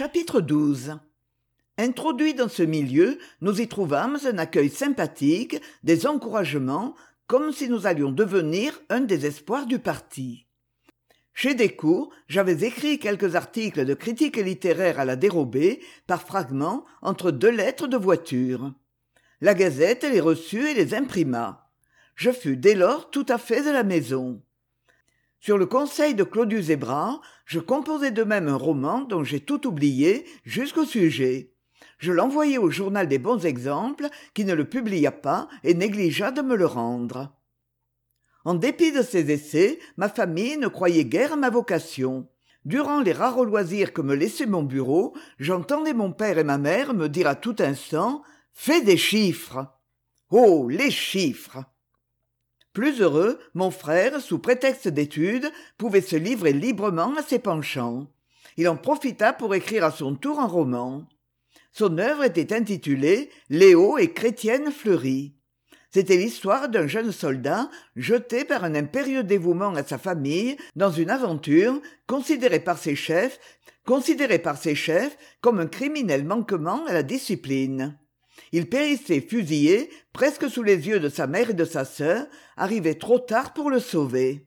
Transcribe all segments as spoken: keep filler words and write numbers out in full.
Chapitre douze. Introduits dans ce milieu, nous y trouvâmes un accueil sympathique, des encouragements, comme si nous allions devenir un des espoirs du parti. Chez Descours, j'avais écrit quelques articles de critique littéraire à la dérobée, par fragments, entre deux lettres de voiture. La Gazette les reçut et les imprima. Je fus dès lors tout à fait de la maison. Sur le conseil de Claudius Hébrard, je composai de même un roman dont j'ai tout oublié jusqu'au sujet. Je l'envoyai au journal des bons exemples, qui ne le publia pas et négligea de me le rendre. En dépit de ces essais, ma famille ne croyait guère à ma vocation. Durant les rares loisirs que me laissait mon bureau, j'entendais mon père et ma mère me dire à tout instant « Fais des chiffres !» Oh, les chiffres ! Plus heureux, mon frère, sous prétexte d'études, pouvait se livrer librement à ses penchants. Il en profita pour écrire à son tour un roman. Son œuvre était intitulée « Léo et Chrétienne fleurie ». C'était l'histoire d'un jeune soldat jeté par un impérieux dévouement à sa famille dans une aventure considérée par ses chefs, considérée par ses chefs comme un criminel manquement à la discipline. Il périssait fusillé, presque sous les yeux de sa mère et de sa sœur, arrivé trop tard pour le sauver.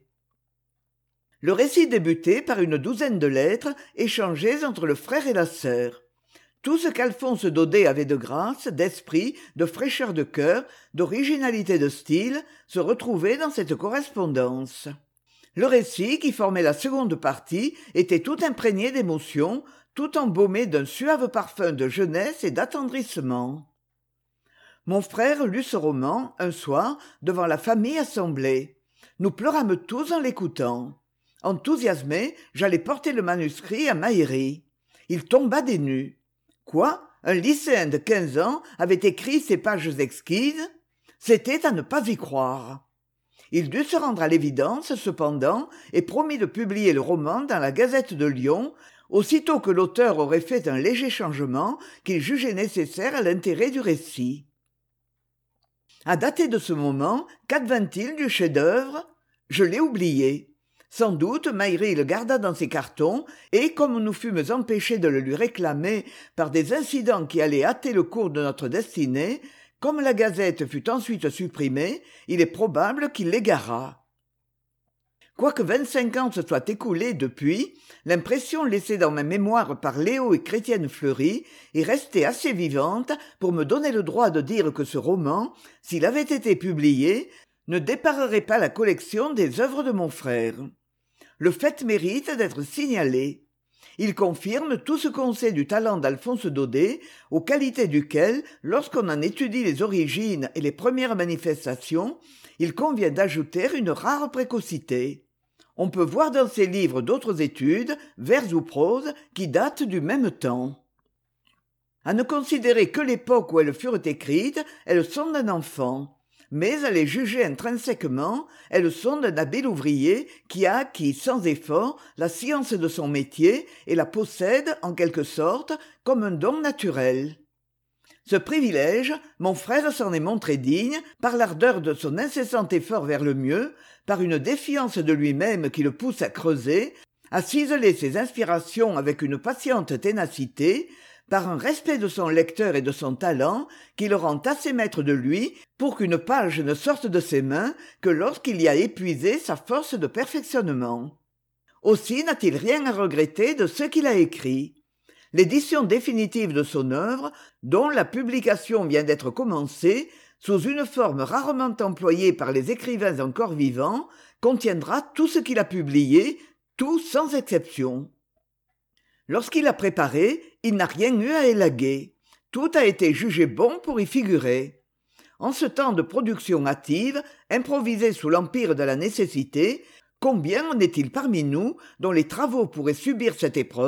Le récit débutait par une douzaine de lettres échangées entre le frère et la sœur. Tout ce qu'Alphonse Daudet avait de grâce, d'esprit, de fraîcheur de cœur, d'originalité de style, se retrouvait dans cette correspondance. Le récit, qui formait la seconde partie, était tout imprégné d'émotion, tout embaumé d'un suave parfum de jeunesse et d'attendrissement. Mon frère lut ce roman, un soir, devant la famille assemblée. Nous pleurâmes tous en l'écoutant. Enthousiasmé, j'allais porter le manuscrit à Maïri. Il tomba des nues. Quoi ? Un lycéen de quinze ans avait écrit ces pages exquises ? C'était à ne pas y croire. Il dut se rendre à l'évidence, cependant, et promit de publier le roman dans la Gazette de Lyon, aussitôt que l'auteur aurait fait un léger changement qu'il jugeait nécessaire à l'intérêt du récit. À dater de ce moment, qu'advint-il du chef-d'œuvre ? Je l'ai oublié. Sans doute Maïri le garda dans ses cartons, et comme nous fûmes empêchés de le lui réclamer par des incidents qui allaient hâter le cours de notre destinée, comme la Gazette fut ensuite supprimée, il est probable qu'il l'égara. Quoique vingt-cinq ans se soient écoulés depuis, l'impression laissée dans ma mémoire par Léo et Chrétienne fleurie est restée assez vivante pour me donner le droit de dire que ce roman, s'il avait été publié, ne déparerait pas la collection des œuvres de mon frère. Le fait mérite d'être signalé. Il confirme tout ce qu'on sait du talent d'Alphonse Daudet, aux qualités duquel, lorsqu'on en étudie les origines et les premières manifestations, il convient d'ajouter une rare précocité. On peut voir dans ses livres d'autres études, vers ou prose, qui datent du même temps. À ne considérer que l'époque où elles furent écrites, elles sont d'un enfant. Mais à les juger intrinsèquement, elles sont d'un habile ouvrier qui a acquis sans effort la science de son métier et la possède, en quelque sorte, comme un don naturel. Ce privilège, mon frère s'en est montré digne par l'ardeur de son incessant effort vers le mieux, par une défiance de lui-même qui le pousse à creuser, à ciseler ses inspirations avec une patiente ténacité, par un respect de son lecteur et de son talent qui le rend assez maître de lui pour qu'une page ne sorte de ses mains que lorsqu'il y a épuisé sa force de perfectionnement. Aussi n'a-t-il rien à regretter de ce qu'il a écrit. L'édition définitive de son œuvre, dont la publication vient d'être commencée, sous une forme rarement employée par les écrivains encore vivants, contiendra tout ce qu'il a publié, tout sans exception. Lorsqu'il a préparé, il n'a rien eu à élaguer. Tout a été jugé bon pour y figurer. En ce temps de production hâtive, improvisée sous l'empire de la nécessité, combien en est-il parmi nous dont les travaux pourraient subir cette épreuve ?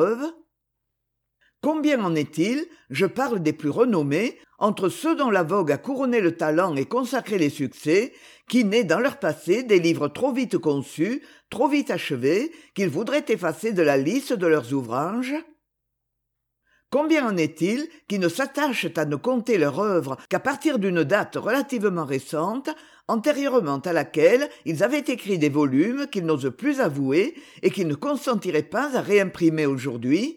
Combien en est-il, je parle des plus renommés, entre ceux dont la vogue a couronné le talent et consacré les succès, qui naissent dans leur passé des livres trop vite conçus, trop vite achevés, qu'ils voudraient effacer de la liste de leurs ouvrages ? Combien en est-il qui ne s'attachent à ne compter leur œuvre qu'à partir d'une date relativement récente, antérieurement à laquelle ils avaient écrit des volumes qu'ils n'osent plus avouer et qu'ils ne consentiraient pas à réimprimer aujourd'hui ?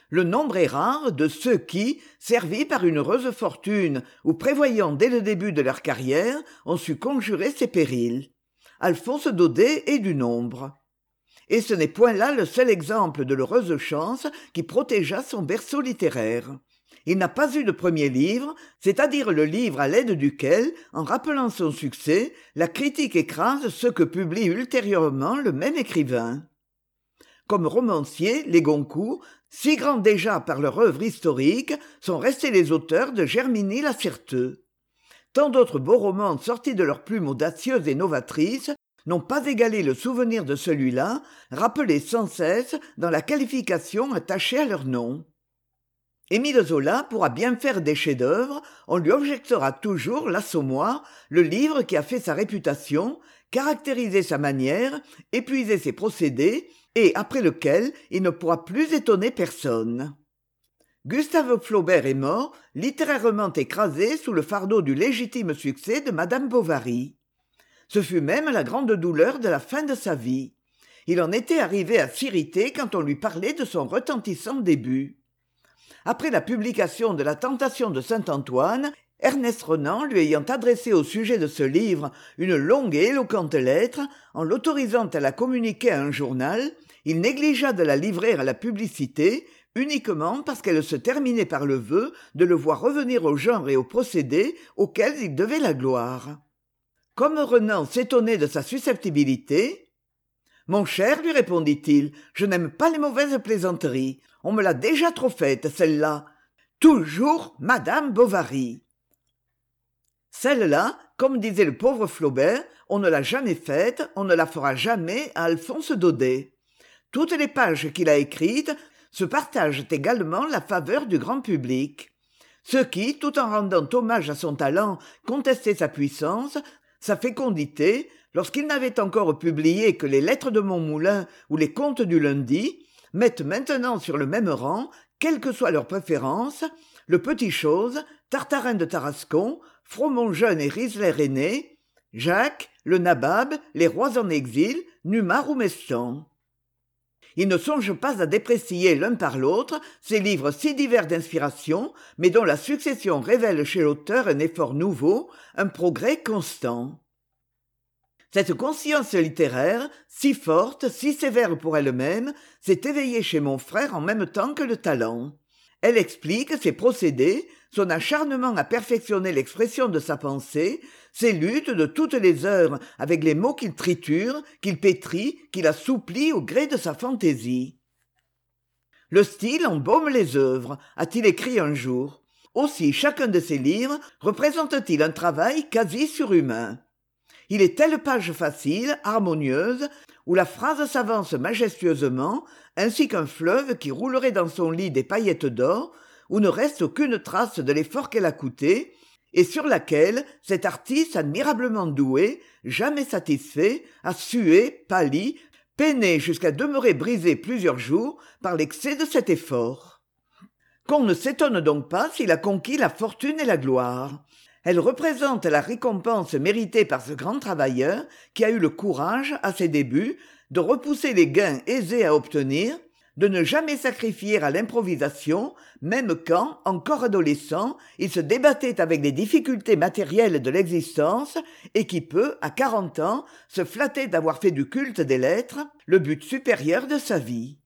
Le nombre est rare de ceux qui, servis par une heureuse fortune ou prévoyant dès le début de leur carrière, ont su conjurer ces périls. Alphonse Daudet est du nombre. Et ce n'est point là le seul exemple de l'heureuse chance qui protégea son berceau littéraire. Il n'a pas eu de premier livre, c'est-à-dire le livre à l'aide duquel, en rappelant son succès, la critique écrase ce que publie ultérieurement le même écrivain. Comme romanciers, les Goncourt, si grands déjà par leur œuvre historique, sont restés les auteurs de Germiny Lacerteux. Tant d'autres beaux romans sortis de leur plume audacieuse et novatrice n'ont pas égalé le souvenir de celui-là, rappelé sans cesse dans la qualification attachée à leur nom. Émile Zola pourra bien faire des chefs-d'œuvre, on lui objectera toujours l'Assommoir, le livre qui a fait sa réputation, caractérisé sa manière, épuisé ses procédés, et après lequel il ne pourra plus étonner personne. Gustave Flaubert est mort, littérairement écrasé sous le fardeau du légitime succès de Madame Bovary. Ce fut même la grande douleur de la fin de sa vie. Il en était arrivé à s'irriter quand on lui parlait de son retentissant début. Après la publication de La Tentation de Saint-Antoine, Ernest Renan lui ayant adressé au sujet de ce livre une longue et éloquente lettre, en l'autorisant à la communiquer à un journal, il négligea de la livrer à la publicité, uniquement parce qu'elle se terminait par le vœu de le voir revenir au genre et au procédé auxquels il devait la gloire. Comme Renan s'étonnait de sa susceptibilité, « Mon cher, lui répondit-il, je n'aime pas les mauvaises plaisanteries. On me l'a déjà trop faite, celle-là. Toujours Madame Bovary. » Celle-là, comme disait le pauvre Flaubert, on ne l'a jamais faite, on ne la fera jamais à Alphonse Daudet. Toutes les pages qu'il a écrites se partagent également la faveur du grand public. Ceux qui, tout en rendant hommage à son talent, contestaient sa puissance, sa fécondité, lorsqu'il n'avait encore publié que les Lettres de Montmoulin ou les Contes du Lundi, mettent maintenant sur le même rang, quelles que soient leurs préférences, le Petit-Chose, Tartarin de Tarascon, Fromont jeune et Riesler aîné, Jacques, le Nabab, les Rois en exil, Numa ou Mestan. Il ne songe pas à déprécier l'un par l'autre ces livres si divers d'inspiration, mais dont la succession révèle chez l'auteur un effort nouveau, un progrès constant. Cette conscience littéraire, si forte, si sévère pour elle-même, s'est éveillée chez mon frère en même temps que le talent. Elle explique ses procédés, son acharnement à perfectionner l'expression de sa pensée, ses luttes de toutes les heures avec les mots qu'il triture, qu'il pétrit, qu'il assouplit au gré de sa fantaisie. « Le style embaume les œuvres », a-t-il écrit un jour. Aussi chacun de ses livres représente-t-il un travail quasi surhumain. Il est telle page facile, harmonieuse, où la phrase s'avance majestueusement, ainsi qu'un fleuve qui roulerait dans son lit des paillettes d'or, où ne reste aucune trace de l'effort qu'elle a coûté, et sur laquelle cet artiste admirablement doué, jamais satisfait, a sué, pâli, peiné jusqu'à demeurer brisé plusieurs jours par l'excès de cet effort. Qu'on ne s'étonne donc pas s'il a conquis la fortune et la gloire. Elle représente la récompense méritée par ce grand travailleur qui a eu le courage, à ses débuts, de repousser les gains aisés à obtenir, de ne jamais sacrifier à l'improvisation, même quand, encore adolescent, il se débattait avec les difficultés matérielles de l'existence et qui peut, à quarante ans, se flatter d'avoir fait du culte des lettres le but supérieur de sa vie.